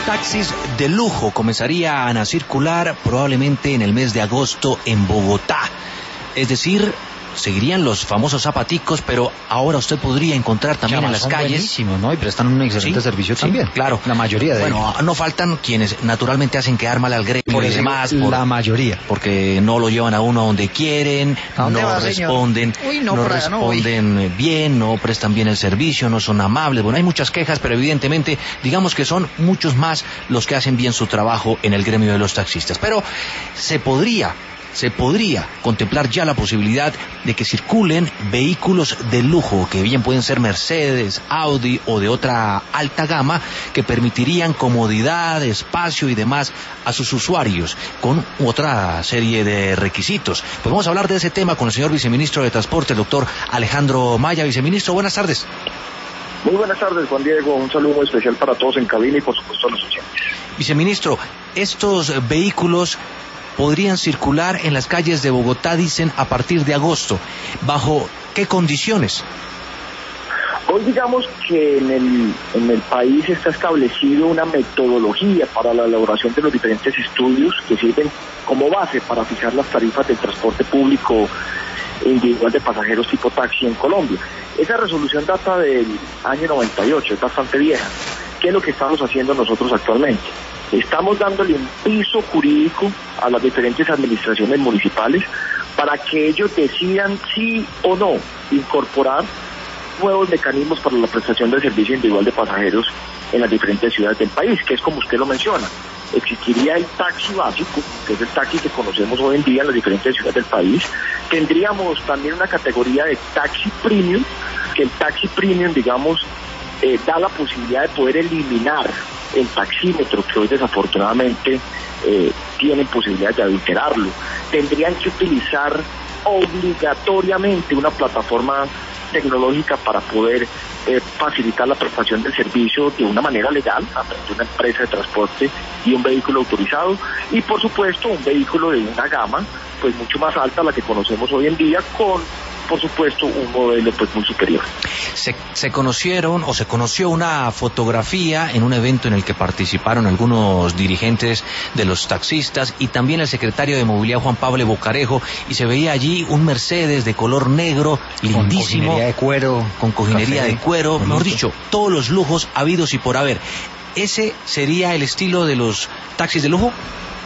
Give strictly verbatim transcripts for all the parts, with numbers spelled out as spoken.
taxis de lujo comenzarían a circular probablemente en el mes de agosto en Bogotá. Es decir, seguirían los famosos zapaticos, pero ahora usted podría encontrar también en las son calles. Buenísimo, ¿no? Y prestan un excelente ¿Sí? servicio Sí, también. claro. La mayoría de Bueno, ellos. no faltan quienes naturalmente hacen quedar mal al gremio Por y eso, demás. la por, mayoría. Porque no lo llevan a uno a donde quieren, ¿A dónde no va, señor? responden, Uy, no, no por allá no voy. responden bien, no prestan bien el servicio, no son amables. Bueno, hay muchas quejas, pero evidentemente, digamos que son muchos más los que hacen bien su trabajo en el gremio de los taxistas. Pero se podría... se podría contemplar ya la posibilidad de que circulen vehículos de lujo, que bien pueden ser Mercedes, Audi o de otra alta gama, que permitirían comodidad, espacio y demás a sus usuarios, con otra serie de requisitos. Pues vamos a hablar de ese tema con el señor viceministro de Transporte, el doctor Alejandro Maya. Viceministro, buenas tardes. Muy buenas tardes, Juan Diego. Un saludo muy especial para todos en cabina y por supuesto a los oyentes. Viceministro, estos vehículos podrían circular en las calles de Bogotá, dicen, a partir de agosto. ¿Bajo qué condiciones? Hoy digamos que en el, en el país está establecido una metodología para la elaboración de los diferentes estudios que sirven como base para fijar las tarifas del transporte público individual de pasajeros tipo taxi en Colombia. Esa resolución data del año noventa y ocho, es bastante vieja. ¿Qué es lo que estamos haciendo nosotros actualmente? Estamos dándole un piso jurídico a las diferentes administraciones municipales para que ellos decidan sí o no incorporar nuevos mecanismos para la prestación del servicio individual de pasajeros en las diferentes ciudades del país, que es como usted lo menciona. Existiría el taxi básico, que es el taxi que conocemos hoy en día en las diferentes ciudades del país. Tendríamos también una categoría de taxi premium, que el taxi premium, digamos, eh, da la posibilidad de poder eliminar el taxímetro, que hoy desafortunadamente eh, tienen posibilidad de adulterarlo. Tendrían que utilizar obligatoriamente una plataforma tecnológica para poder eh, facilitar la prestación del servicio de una manera legal a través de una empresa de transporte y un vehículo autorizado, y por supuesto un vehículo de una gama pues mucho más alta a la que conocemos hoy en día, con por supuesto un modelo pues muy superior. Se, se conocieron o se conoció una fotografía en un evento en el que participaron algunos dirigentes de los taxistas y también el secretario de Movilidad Juan Pablo Bocarejo, y se veía allí un Mercedes de color negro, lindísimo, con cojinería de cuero, con cojinería café, de cuero, bonito. mejor dicho, todos los lujos habidos y por haber. ¿Ese sería el estilo de los taxis de lujo?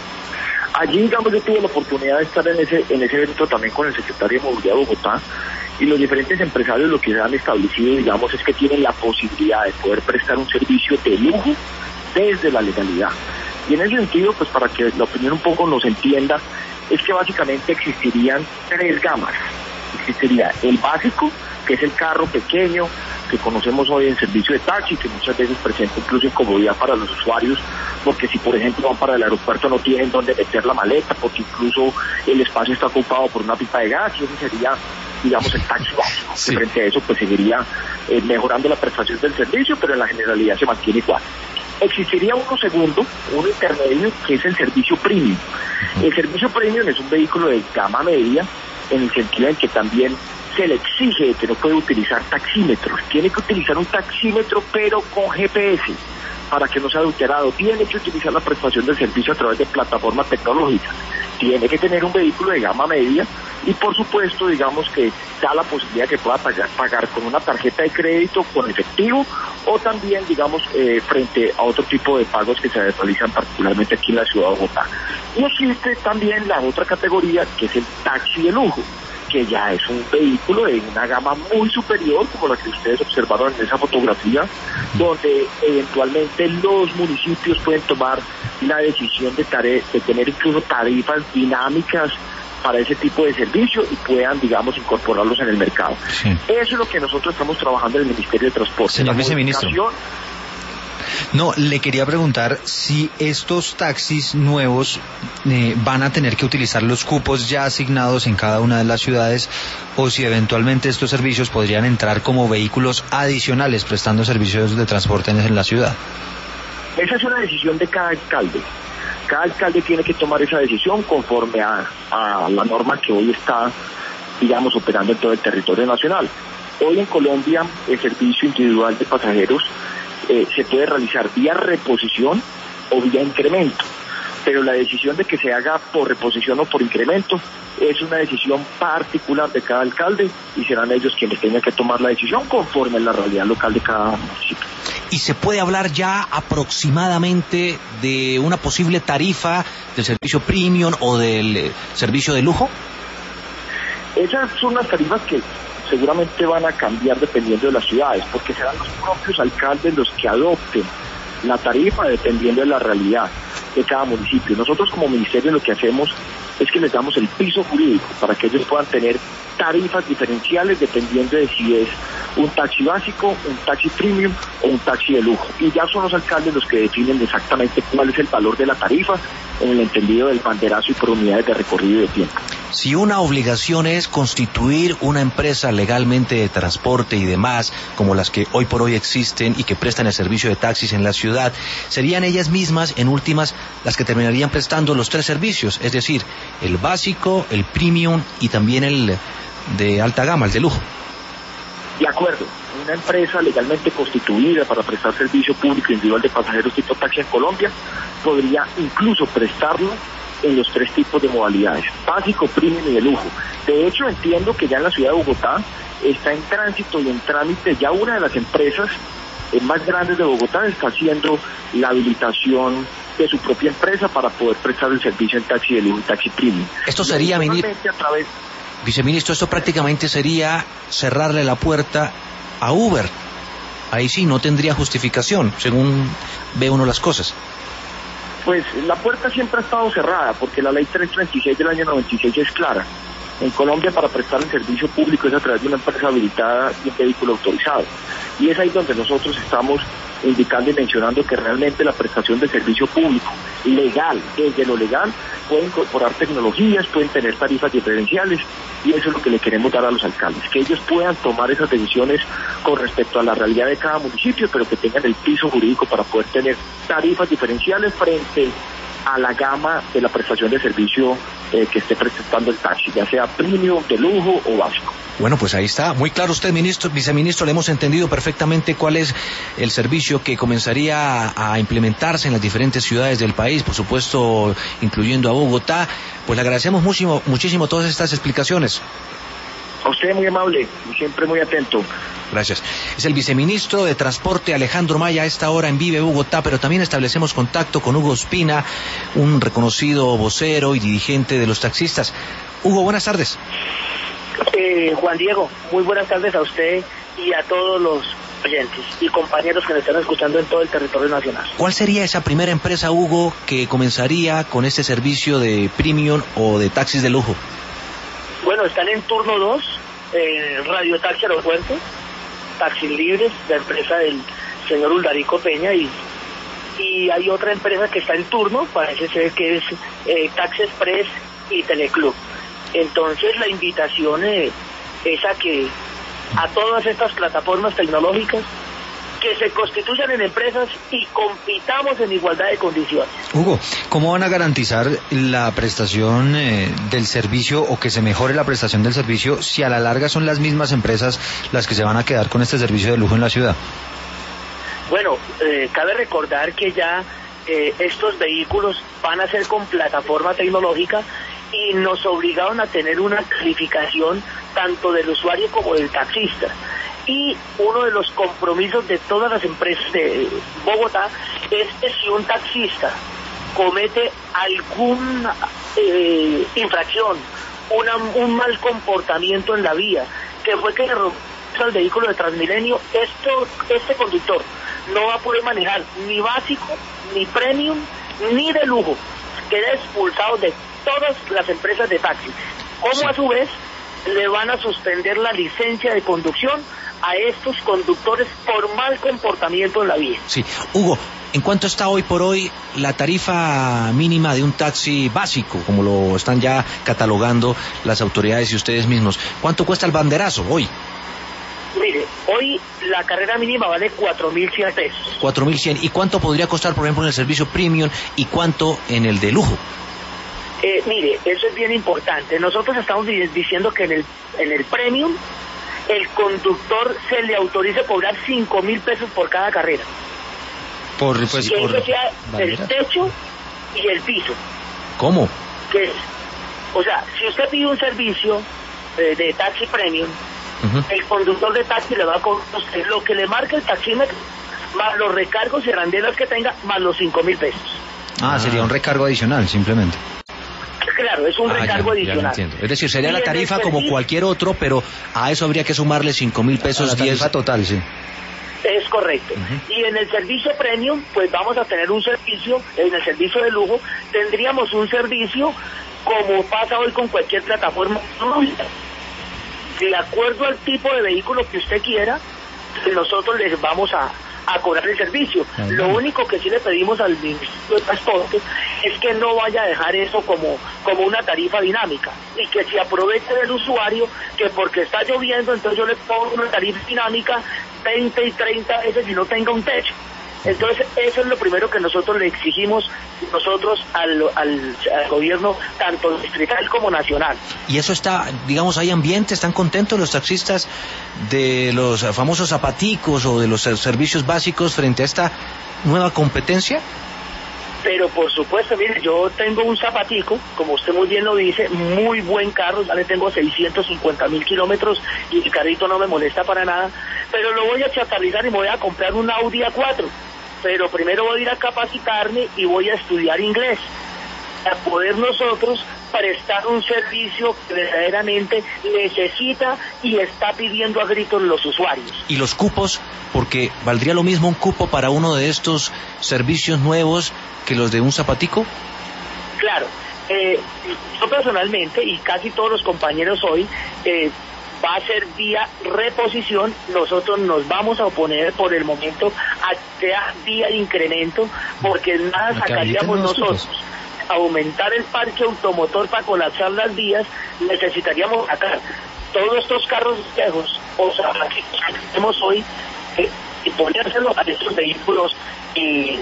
Allí, digamos, yo tuve la oportunidad de estar en ese en ese evento también con el secretario de Movilidad de Bogotá, y los diferentes empresarios lo que han establecido, digamos, es que tienen la posibilidad de poder prestar un servicio de lujo desde la legalidad. Y en ese sentido, pues para que la opinión un poco nos entienda, es que básicamente existirían tres gamas. Existiría el básico, que es el carro pequeño que conocemos hoy en servicio de taxi, que muchas veces presenta incluso incomodidad para los usuarios, porque si por ejemplo van para el aeropuerto no tienen dónde meter la maleta, porque incluso el espacio está ocupado por una pipa de gas, y ese sería, digamos, el taxi básico. Sí. Frente a eso pues seguiría eh, mejorando la prestación del servicio, pero en la generalidad se mantiene igual. Existiría uno segundo, uno intermedio, que es el servicio premium. El servicio premium es un vehículo de gama media, en el sentido en que también se le exige que no puede utilizar taxímetros, tiene que utilizar un taxímetro pero con G P S para que no sea adulterado, tiene que utilizar la prestación del servicio a través de plataformas tecnológicas, tiene que tener un vehículo de gama media y por supuesto digamos que da la posibilidad que pueda pagar, pagar con una tarjeta de crédito, con efectivo, o también digamos eh, frente a otro tipo de pagos que se realizan particularmente aquí en la ciudad de Bogotá. Y existe también la otra categoría, que es el taxi de lujo, que ya es un vehículo de una gama muy superior, como la que ustedes observaron en esa fotografía, donde eventualmente los municipios pueden tomar la decisión de, tare- de tener incluso tarifas dinámicas para ese tipo de servicio y puedan, digamos, incorporarlos en el mercado. Sí. Eso es lo que nosotros estamos trabajando en el Ministerio de Transporte. Señor viceministro. No, le quería preguntar si estos taxis nuevos eh, van a tener que utilizar los cupos ya asignados en cada una de las ciudades, o si eventualmente estos servicios podrían entrar como vehículos adicionales prestando servicios de transporte en la ciudad. Esa es una decisión de cada alcalde. Cada alcalde tiene que tomar esa decisión conforme a, a la norma que hoy está, digamos, operando en todo el territorio nacional. Hoy en Colombia el servicio individual de pasajeros Eh, se puede realizar vía reposición o vía incremento. Pero la decisión de que se haga por reposición o por incremento es una decisión particular de cada alcalde y serán ellos quienes tengan que tomar la decisión conforme a la realidad local de cada municipio. ¿Y se puede hablar ya aproximadamente de una posible tarifa del servicio premium o del eh, servicio de lujo? Esas son las tarifas que seguramente van a cambiar dependiendo de las ciudades, porque serán los propios alcaldes los que adopten la tarifa dependiendo de la realidad de cada municipio. Nosotros como ministerio lo que hacemos es que les damos el piso jurídico para que ellos puedan tener tarifas diferenciales dependiendo de si es un taxi básico, un taxi premium o un taxi de lujo. Y ya son los alcaldes los que definen exactamente cuál es el valor de la tarifa en el entendido del banderazo y por unidades de recorrido y de tiempo. Si una obligación es constituir una empresa legalmente de transporte y demás, como las que hoy por hoy existen y que prestan el servicio de taxis en la ciudad, serían ellas mismas, en últimas, las que terminarían prestando los tres servicios, es decir, el básico, el premium y también el de alta gama, el de lujo. De acuerdo, una empresa legalmente constituida para prestar servicio público individual de pasajeros tipo taxi en Colombia podría incluso prestarlo en los tres tipos de modalidades, básico, premium y de lujo. De hecho, entiendo que ya en la ciudad de Bogotá está en tránsito y en trámite ya una de las empresas eh, más grandes de Bogotá está haciendo la habilitación de su propia empresa para poder prestar el servicio en taxi de lujo y taxi premium. Esto sería, mini... a través... viceministro, esto prácticamente sería cerrarle la puerta a Uber. Ahí sí, no tendría justificación, según ve uno las cosas. Pues la puerta siempre ha estado cerrada, porque la ley trescientos treinta y seis del año noventa y seis es clara. En Colombia, para prestar el servicio público es a través de una empresa habilitada y un vehículo autorizado. Y es ahí donde nosotros estamos indicando y mencionando que realmente la prestación de servicio público legal, desde lo legal, puede incorporar tecnologías, pueden tener tarifas diferenciales, y eso es lo que le queremos dar a los alcaldes, que ellos puedan tomar esas decisiones con respecto a la realidad de cada municipio, pero que tengan el piso jurídico para poder tener tarifas diferenciales frente a la gama de la prestación de servicio eh, que esté prestando el taxi, ya sea premium, de lujo o básico. Bueno, pues ahí está, muy claro usted, ministro, viceministro, le hemos entendido perfectamente cuál es el servicio que comenzaría a, a implementarse en las diferentes ciudades del país, por supuesto, incluyendo a Bogotá. Pues le agradecemos muchísimo, muchísimo todas estas explicaciones. A usted muy amable y siempre muy atento. Gracias. Es el viceministro de Transporte Alejandro Maya a esta hora en Vive Bogotá, pero también establecemos contacto con Hugo Ospina, un reconocido vocero y dirigente de los taxistas. Hugo, buenas tardes. Eh, Juan Diego, muy buenas tardes a usted y a todos los oyentes y compañeros que nos están escuchando en todo el territorio nacional. ¿Cuál sería esa primera empresa, Hugo, que comenzaría con este servicio de premium o de taxis de lujo? Bueno, están en turno dos, eh, Radio Taxi Aeropuerto, Taxis Libres, la empresa del señor Uldarico Peña, y, y hay otra empresa que está en turno, parece ser que es eh, Taxi Express y Teleclub. Entonces la invitación eh, es a que a todas estas plataformas tecnológicas que se constituyan en empresas y compitamos en igualdad de condiciones. Hugo, ¿cómo van a garantizar la prestación eh, del servicio o que se mejore la prestación del servicio si a la larga son las mismas empresas las que se van a quedar con este servicio de lujo en la ciudad? Bueno, eh, cabe recordar que ya eh, estos vehículos van a ser con plataforma tecnológica y nos obligaron a tener una calificación tanto del usuario como del taxista. Y uno de los compromisos de todas las empresas de Bogotá es que si un taxista comete alguna eh, infracción, una, un mal comportamiento en la vía, que fue que le rompió el vehículo de Transmilenio, esto, este conductor no va a poder manejar ni básico, ni premium, ni de lujo. Queda expulsado de todas las empresas de taxi, como sí. A su vez le van a suspender la licencia de conducción a estos conductores por mal comportamiento en la vía. Sí, Hugo, ¿en cuánto está hoy por hoy la tarifa mínima de un taxi básico, como lo están ya catalogando las autoridades y ustedes mismos? ¿Cuánto cuesta el banderazo hoy? Mire, hoy la carrera mínima vale cuatro mil cien pesos. cuatro mil cien. ¿Y cuánto podría costar, por ejemplo, en el servicio premium y cuánto en el de lujo? Eh, mire, eso es bien importante. Nosotros estamos diciendo que en el, en el premium el conductor se le autoriza cobrar cinco mil pesos por cada carrera. Por, pues, que por ese sea bandera. el techo y el piso. ¿Cómo? Que es, o sea, si usted pide un servicio eh, de taxi premium, Ujú. el conductor de taxi le va a cobrar a usted lo que le marca el taxímetro, más los recargos y arandelas que tenga, más los cinco mil pesos. Ah, Ah. sería un recargo adicional, simplemente. Claro, es un Ah, recargo ya, ya lo adicional. entiendo. Es decir, sería Y la en el tarifa como servicio- cualquier otro, pero a eso habría que sumarle cinco mil A pesos, la diez. tarifa total, sí. Es correcto. Ujú. Y en el servicio premium, pues vamos a tener un servicio, en el servicio de lujo, tendríamos un servicio como pasa hoy con cualquier plataforma tecnológica. De acuerdo al tipo de vehículo que usted quiera, nosotros les vamos a, a cobrar el servicio. Ah, Lo bueno. único que sí le pedimos al Ministerio de Transporte es que no vaya a dejar eso como, como una tarifa dinámica y que se aproveche del usuario, que porque está lloviendo, entonces yo le pongo una tarifa dinámica veinte y treinta veces y no tenga un techo. Entonces eso es lo primero que nosotros le exigimos nosotros al, al, al gobierno, tanto distrital como nacional. Y eso está, digamos, hay ambiente, están contentos los taxistas de los famosos zapaticos o de los ser- servicios básicos frente a esta nueva competencia. Pero por supuesto, mire, yo tengo un zapatico, como usted muy bien lo dice, muy buen carro, ya le tengo seiscientos cincuenta mil kilómetros y el carrito no me molesta para nada, pero lo voy a chatarrizar y me voy a comprar un Audi A cuatro, pero primero voy a ir a capacitarme y voy a estudiar inglés, para poder nosotros prestar un servicio que verdaderamente necesita y está pidiendo a gritos los usuarios. Y los cupos, porque valdría lo mismo un cupo para uno de estos servicios nuevos que los de un zapatico. Claro, eh, yo personalmente y casi todos los compañeros hoy, eh, va a ser vía reposición. Nosotros nos vamos a oponer por el momento a que sea vía incremento, porque nada A que habiliten sacaríamos nuevos nosotros. cupos. Aumentar el parque automotor para colapsar las vías, necesitaríamos sacar todos estos carros viejos, o sea, que tenemos hoy, eh, y ponérselos a estos vehículos y...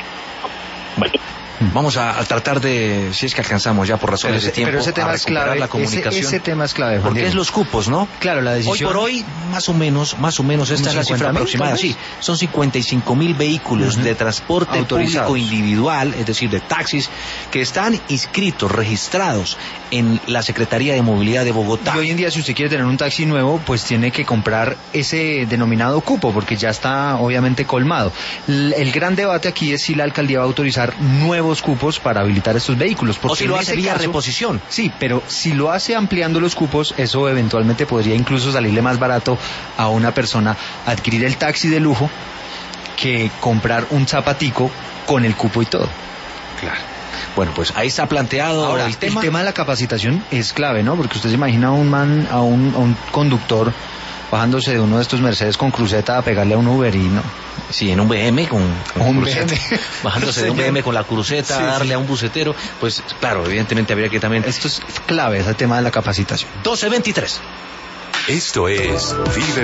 Bueno, vamos a, a tratar de, si es que alcanzamos ya por Pero razones ese, de tiempo, pero ese a tema es recuperar clave. la Ese, comunicación. ese tema es clave, Juan Porque Diego. es los cupos, ¿no? Claro, la Hoy decisión. por hoy, más o menos, más o menos, esta ¿Como es la cifra cincuenta mil, aproximada, tal sí. vez? Son cincuenta y cinco mil vehículos Ujú. de transporte Autorizados. público individual, es decir, de taxis, que están inscritos, registrados en la Secretaría de Movilidad de Bogotá. Y hoy en día, si usted quiere tener un taxi nuevo, pues tiene que comprar ese denominado cupo, porque ya está obviamente colmado. L- el gran debate aquí es si la alcaldía va a autorizar nuevos cupos para habilitar estos vehículos. Porque O si lo en hace ese vía caso- reposición. Sí, pero si lo hace ampliando los cupos, eso eventualmente podría incluso salirle más barato a una persona adquirir el taxi de lujo que comprar un zapatico con el cupo y todo. Claro. Bueno, pues ahí está planteado Ahora, el tema. de la capacitación es clave, ¿no? Porque usted se imagina a un man, a un, a un conductor bajándose de uno de estos Mercedes con cruceta a pegarle a un Uber y no. Sí, en un B M con, con Un cruceta. B M. Bajándose de un B M con la cruceta, Sí, darle sí. a un bucetero, pues claro, evidentemente habría que también... Esto es clave, ese tema de la capacitación. doce veintitrés. Esto es Vive